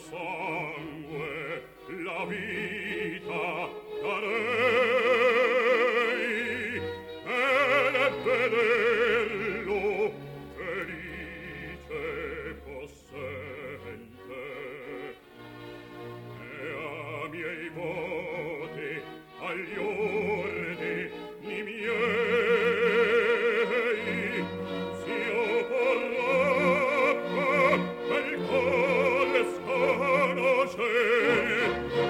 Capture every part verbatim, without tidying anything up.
sangue la vita darei e vederlo felice possente e a miei voti agli ordini miei si opporrà quel cuore sconoscere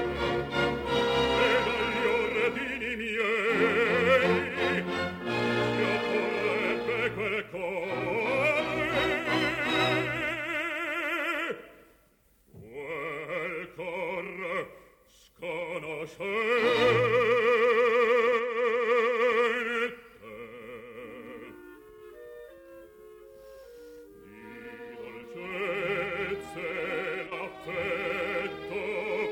e dagli ordini miei si opporrebbe quel cuore quel cuore sconoscente di dolcezze l'affetto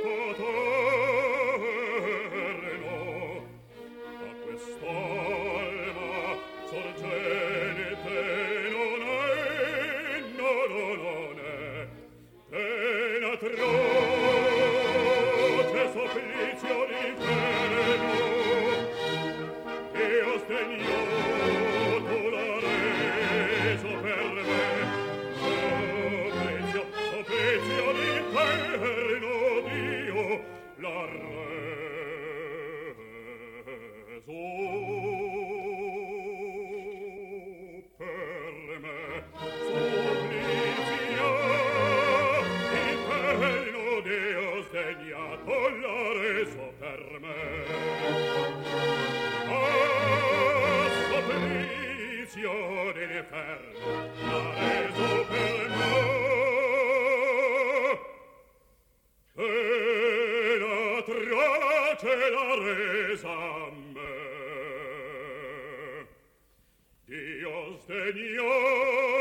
paterno a quest'alma sorgente non è, no, no, non è pena atroce supplizio d'inferno e ho sdegnato l'ha reso per me supplizio, supplizio d'inferno Dio l'ha reso per me supplizio d'inferno Dio sdegnato l'ha reso per me ah, supplizio d'inferno l'ha reso per me che la trace l'ha resa a me Dio sdegnato